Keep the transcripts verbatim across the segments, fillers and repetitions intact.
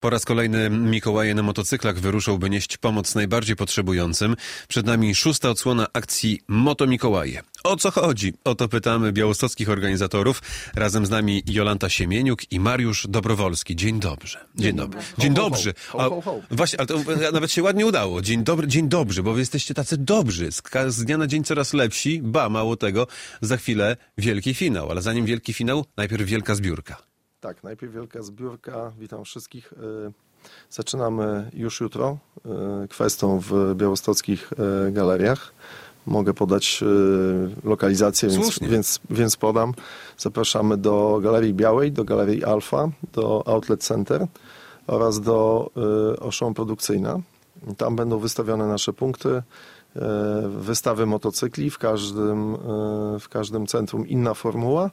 Po raz kolejny Mikołaje na motocyklach wyruszą, by nieść pomoc najbardziej potrzebującym. Przed nami szósta odsłona akcji Moto Mikołaje. O co chodzi? O to pytamy białostockich organizatorów. Razem z nami Jolanta Siemieniuk i Mariusz Dobrowolski. Dzień dobry. Dzień dobry. Dzień dobry. A, właśnie, ale to nawet się ładnie udało. Dzień dobry, dzień dobry, bo wy jesteście tacy dobrzy. Z, z dnia na dzień coraz lepsi. Ba, mało tego, za chwilę wielki finał. Ale zanim wielki finał, najpierw wielka zbiórka. Tak, najpierw wielka zbiórka. Witam wszystkich. Zaczynamy już jutro kwestią w białostockich galeriach. Mogę podać lokalizację, więc, więc, więc podam. Zapraszamy do Galerii Białej, do Galerii Alfa, do Outlet Center oraz do Auchan Produkcyjna. Tam będą wystawione nasze punkty, wystawy motocykli, w każdym, w każdym centrum inna formuła,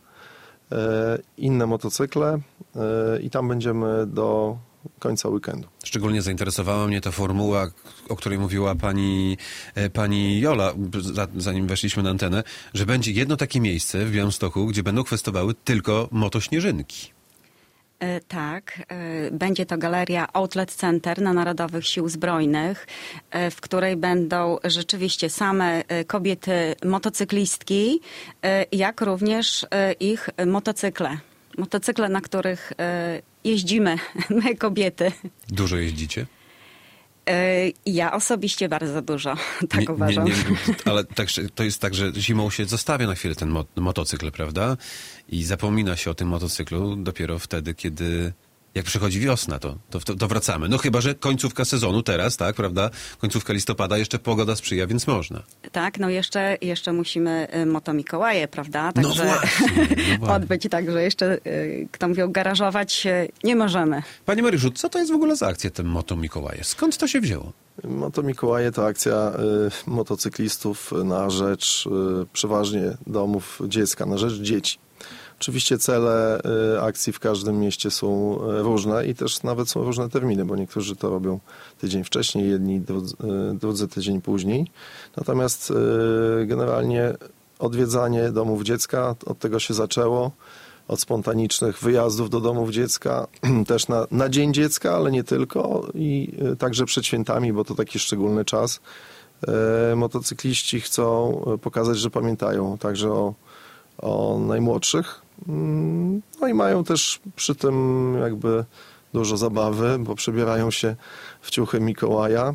inne motocykle i tam będziemy do końca weekendu. Szczególnie zainteresowała mnie ta formuła, o której mówiła pani, pani Jola, zanim weszliśmy na antenę, że będzie jedno takie miejsce w Białymstoku, gdzie będą kwestowały tylko motośnieżynki. Tak, będzie to galeria Outlet Center na Narodowych Sił Zbrojnych, w której będą rzeczywiście same kobiety motocyklistki, jak również ich motocykle. Motocykle, na których jeździmy, my kobiety. Dużo jeździcie? Ja osobiście bardzo dużo, tak nie, uważam. Nie, nie, ale tak, to jest tak, że zimą się zostawia na chwilę ten motocykl, prawda? I zapomina się o tym motocyklu dopiero wtedy, kiedy... Jak przychodzi wiosna, to, to, to wracamy. No chyba, że końcówka sezonu teraz, tak, prawda? Końcówka listopada, jeszcze pogoda sprzyja, więc można. Tak, no jeszcze, jeszcze musimy Moto Mikołaje, prawda? Także no właśnie, no właśnie. odbyć, także jeszcze, kto mówił, garażować nie możemy. Panie Mariuszu, co to jest w ogóle za akcja, ten Moto Mikołaje? Skąd to się wzięło? Moto Mikołaje to akcja y, motocyklistów na rzecz y, przeważnie domów dziecka, na rzecz dzieci. Oczywiście cele y, akcji w każdym mieście są różne i też nawet są różne terminy, bo niektórzy to robią tydzień wcześniej, jedni drudzy, y, drudzy tydzień później. Natomiast y, generalnie odwiedzanie domów dziecka, od tego się zaczęło, od spontanicznych wyjazdów do domów dziecka, też na, na Dzień Dziecka, ale nie tylko i y, także przed świętami, bo to taki szczególny czas. Y, motocykliści chcą pokazać, że pamiętają także o, o najmłodszych. No i mają też przy tym jakby dużo zabawy, bo przebierają się w ciuchy Mikołaja,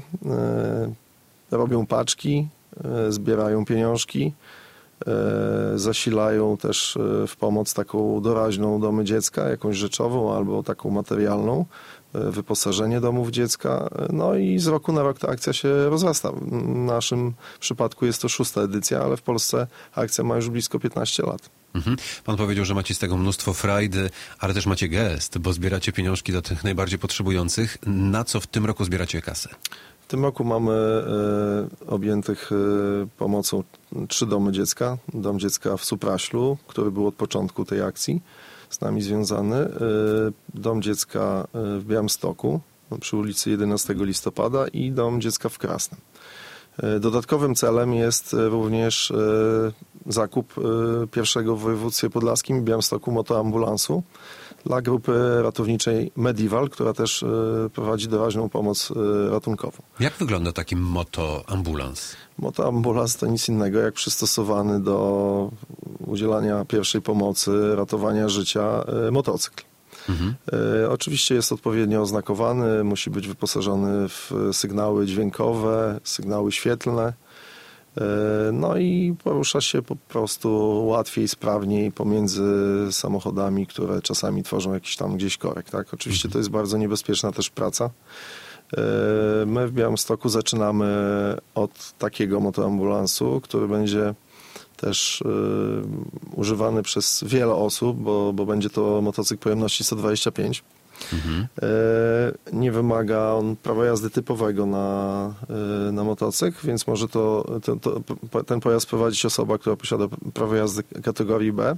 e, robią paczki, e, zbierają pieniążki, e, zasilają też w pomoc taką doraźną domy dziecka, jakąś rzeczową albo taką materialną, e, wyposażenie domów dziecka. No i z roku na rok ta akcja się rozrasta. W naszym przypadku jest to szósta edycja, ale w Polsce akcja ma już blisko piętnaście lat. Mhm. Pan powiedział, że macie z tego mnóstwo frajdy, ale też macie gest, bo zbieracie pieniążki dla tych najbardziej potrzebujących. Na co w tym roku zbieracie kasę? W tym roku mamy e, objętych e, pomocą trzy domy dziecka. Dom dziecka w Supraślu, który był od początku tej akcji z nami związany. E, dom dziecka w Białymstoku przy ulicy jedenastego listopada i dom dziecka w Krasnem. Dodatkowym celem jest również zakup pierwszego w województwie podlaskim w Białymstoku motoambulansu dla grupy ratowniczej Medival, która też prowadzi doraźną pomoc ratunkową. Jak wygląda taki motoambulans? Motoambulans to nic innego jak przystosowany do udzielania pierwszej pomocy, ratowania życia motocykl. Mhm. E, oczywiście jest odpowiednio oznakowany, musi być wyposażony w sygnały dźwiękowe, sygnały świetlne, e, no i porusza się po prostu łatwiej, sprawniej pomiędzy samochodami, które czasami tworzą jakiś tam gdzieś korek. Tak? Oczywiście mhm. to jest bardzo niebezpieczna też praca. E, my w Białymstoku zaczynamy od takiego motoambulansu, który będzie też y, używany przez wiele osób, bo, bo będzie to motocykl pojemności sto dwadzieścia pięć. Mhm. Y, nie wymaga on prawa jazdy typowego na, y, na motocykl, więc może to, to, to, ten pojazd prowadzić osoba, która posiada prawo jazdy kategorii B.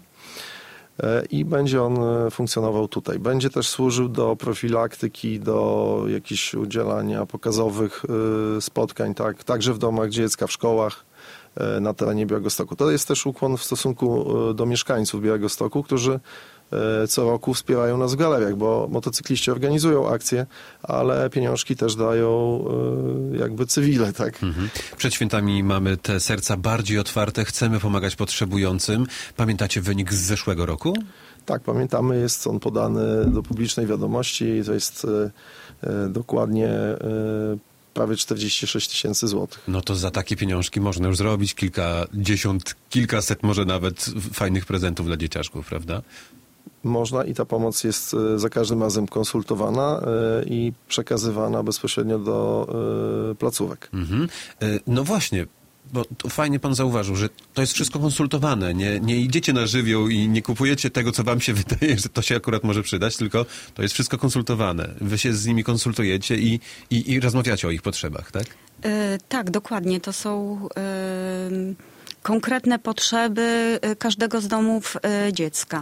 I będzie on funkcjonował tutaj. Będzie też służył do profilaktyki, do jakichś udzielania pokazowych spotkań, tak, także w domach dziecka, w szkołach na terenie Białegostoku. To jest też ukłon w stosunku do mieszkańców Białegostoku, którzy e, co roku wspierają nas w galeriach, bo motocykliści organizują akcje, ale pieniążki też dają e, jakby cywile, tak? Mhm. Przed świętami mamy te serca bardziej otwarte, chcemy pomagać potrzebującym. Pamiętacie wynik z zeszłego roku? Tak, pamiętamy, jest on podany do publicznej wiadomości i to jest e, e, dokładnie e, prawie czterdzieści sześć tysięcy złotych. No to za takie pieniążki można już zrobić kilkadziesiąt, kilkaset, może nawet fajnych prezentów dla dzieciaczków, prawda? Można i ta pomoc jest e, za każdym razem konsultowana e, i przekazywana bezpośrednio do e, placówek. Mhm. E, No właśnie, bo to fajnie pan zauważył, że to jest wszystko konsultowane. Nie, nie idziecie na żywioł i nie kupujecie tego, co wam się wydaje, że to się akurat może przydać, tylko to jest wszystko konsultowane. Wy się z nimi konsultujecie i, i, i rozmawiacie o ich potrzebach, tak? E, tak, dokładnie. To są e, konkretne potrzeby każdego z domów e, dziecka.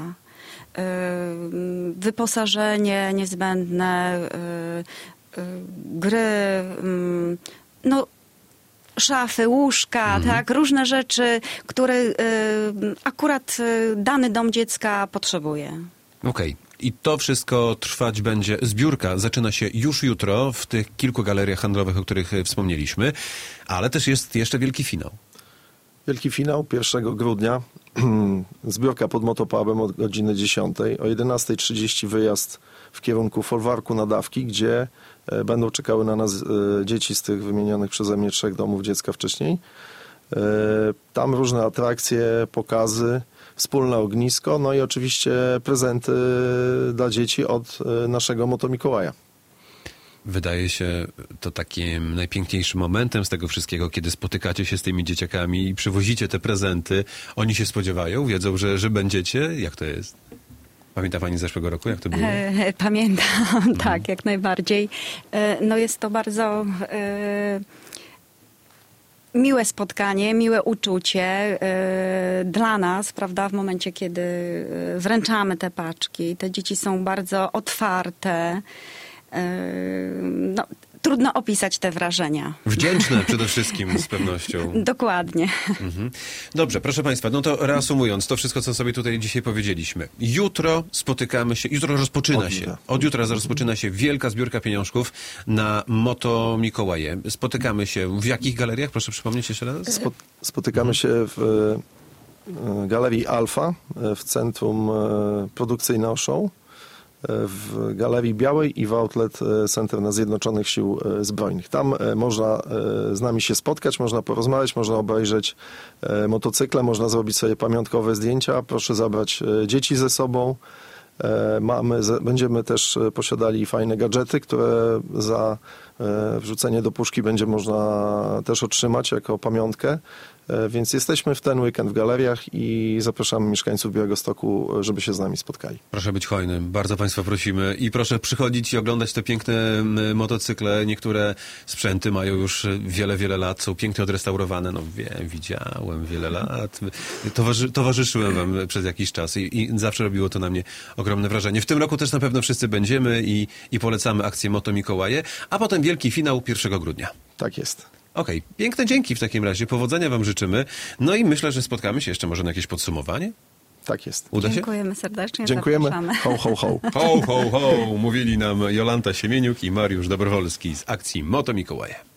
E, wyposażenie niezbędne, e, e, gry, m, no szafy, łóżka, Mhm. tak, różne rzeczy, które y, akurat y, dany dom dziecka potrzebuje. Okej. I to wszystko trwać będzie, zbiórka zaczyna się już jutro w tych kilku galeriach handlowych, o których e, wspomnieliśmy, ale też jest jeszcze wielki finał. Wielki finał pierwszego grudnia. Zbiórka pod motopubem od godziny dziesiątej. O jedenastej trzydzieści wyjazd w kierunku folwarku na Dawki, gdzie e, będą czekały na nas e, dzieci z tych wymienionych przeze mnie trzech domów dziecka wcześniej. E, Tam różne atrakcje, pokazy, wspólne ognisko, no i oczywiście prezenty dla dzieci od e, naszego Motomikołaja. Wydaje się to takim najpiękniejszym momentem z tego wszystkiego, kiedy spotykacie się z tymi dzieciakami i przywozicie te prezenty. Oni się spodziewają, wiedzą, że, że będziecie. Jak to jest? Pamięta pani z zeszłego roku, jak to było? E, pamiętam, tak, jak najbardziej. E, no jest to bardzo e, miłe spotkanie, miłe uczucie e, dla nas, prawda, w momencie, kiedy e, wręczamy te paczki. Te dzieci są bardzo otwarte. No, trudno opisać te wrażenia. Wdzięczne przede wszystkim, z pewnością. Dokładnie. Mhm. Dobrze, proszę państwa, no to reasumując to wszystko, co sobie tutaj dzisiaj powiedzieliśmy. Jutro spotykamy się, jutro rozpoczyna Od się, jutra. od jutra rozpoczyna się wielka zbiórka pieniążków na Moto Mikołaje. Spotykamy się w jakich galeriach? Proszę przypomnieć jeszcze raz. Spo- Spotykamy się w e, Galerii Alfa, e, w Centrum e, Produkcyjne Oszą, w Galerii Białej i w Outlet Center na Zjednoczonych Sił Zbrojnych. Tam można z nami się spotkać, można porozmawiać, można obejrzeć motocykle, można zrobić sobie pamiątkowe zdjęcia. Proszę zabrać dzieci ze sobą. Mamy, będziemy też posiadali fajne gadżety, które za wrzucenie do puszki będzie można też otrzymać jako pamiątkę. Więc jesteśmy w ten weekend w galeriach i zapraszamy mieszkańców Białegostoku, żeby się z nami spotkali. Proszę być hojnym, bardzo państwa prosimy i proszę przychodzić i oglądać te piękne m, motocykle. Niektóre sprzęty mają już wiele, wiele lat, są pięknie odrestaurowane. No wiem, widziałem wiele lat. Towarzy, towarzyszyłem wam przez jakiś czas i, i zawsze robiło to na mnie ogromne wrażenie. W tym roku też na pewno wszyscy będziemy i, i polecamy akcję Moto Mikołaje, a potem wielki finał pierwszego grudnia. Tak jest. Okej, piękne dzięki w takim razie. Powodzenia wam życzymy. No i myślę, że spotkamy się jeszcze może na jakieś podsumowanie. Tak jest. Uda się? Dziękujemy serdecznie. Dziękujemy. Zapraszamy. Ho, ho, ho. Ho, ho, ho! Mówili nam Jolanta Siemieniuk i Mariusz Dobrowolski z akcji Moto Mikołaje.